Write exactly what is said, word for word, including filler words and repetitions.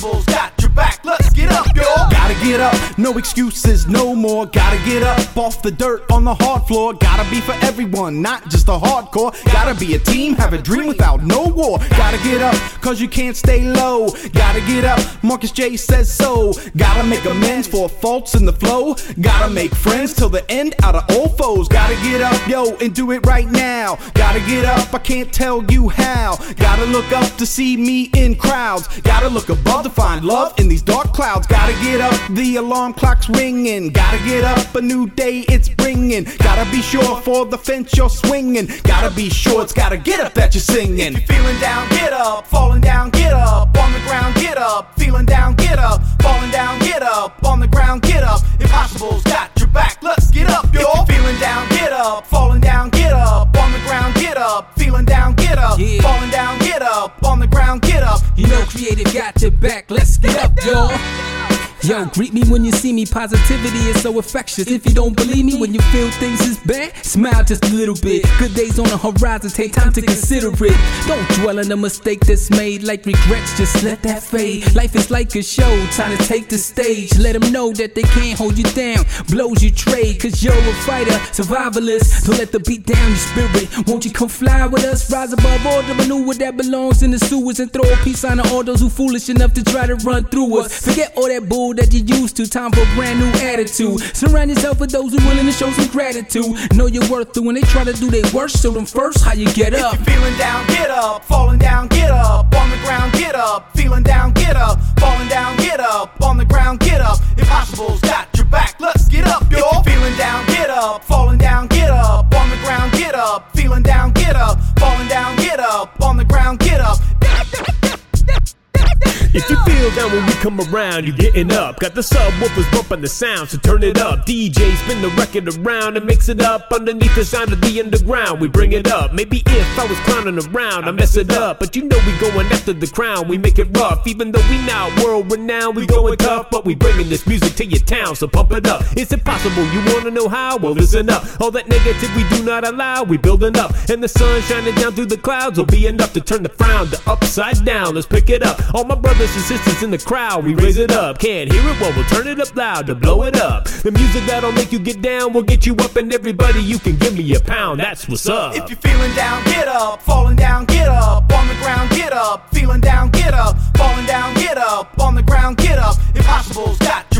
Impossible's got your back. Let's get up, y'all. Gotta get up, no excuses, no more. Gotta get up off the dirt on the hard floor. Gotta be for everyone, not just the hardcore. Gotta be a team, have a dream without no war. Gotta get up, cause you can't stay low. Gotta get up, Marcus J says so. Gotta make amends for faults in the flow. Gotta make friends till the end out of old foes. Gotta get up, yo, and do it right now. Gotta get up, I can't tell you how. Gotta look up to see me in crowds. Gotta look above to find love in these dark clouds. Gotta get up, the alarm clock's ringing. Gotta get up, a new day it's bringing. Gotta be sure for the fence you're swinging. Gotta be sure it's gotta get up that you're singing. If you're feeling down, get up. Falling down, get up. On the ground, get up. Feeling down, get up. Falling down, get up. On the ground, get up. Impossible's got your back. Let's get up, y'all. If you're feeling down, get up. Falling down, get up. On the ground, get up. Feeling down, get up. Yeah. Falling down, get up. On the ground, get up. You know creative got your back, let's get up, y'all. Yo, greet me when you see me, positivity is so infectious. If you don't believe me when you feel things is bad, smile just a little bit. Good days on the horizon, take time to consider it. Don't dwell on the mistake that's made, like regrets, just let that fade. Life is like a show, time to take the stage. Let them know that they can't hold you down, blows you trade, cause you're a fighter, survivalist. Don't let the beat down your spirit, won't you come fly with us? Rise above all the manure that belongs in the sewers, and throw a peace on all those who foolish enough to try to run through us. Forget all that bull that you used to, time for a brand new attitude. Surround yourself with those who willing to show some gratitude. Know your worth when they try to do their worst, show them first how you get up. If you're feeling down, get up. Falling down, get up. On the ground, get up. Feeling down, get up. Falling down, get up. On the ground, get up. Impossible's got your back. Let's get up, y'all. If you're feeling down, get up. Falling down, get up. On the ground, get up. Feeling down, get up. Falling down, get up. On the ground, get up. If you feel down when we come around, you're getting up. Got the subwoofers bumping the sound, so turn it up. D J spin the record around and mix it up. Underneath the sound of the underground, we bring it up. Maybe if I was clowning around, I mess it up. But you know we going after the crown, we make it rough. Even though we not world renowned, we going tough. But we bringing this music to your town, so pump it up. It's impossible, you wanna know how? Well listen up. All that negative we do not allow, we building up. And the sun shining down through the clouds will be enough to turn the frown to upside down. Let's pick it up. All my brothers and sisters in the crowd, we raise it up. Can't hear it, well we'll turn it up loud to blow it up. The music that'll make you get down will get you up, and everybody you can give me a pound, that's what's up. If you're feeling down, get up. Falling down, get up. On the ground, get up. Feeling down, get up. Falling down, get up. On the ground, get up. Impossible's got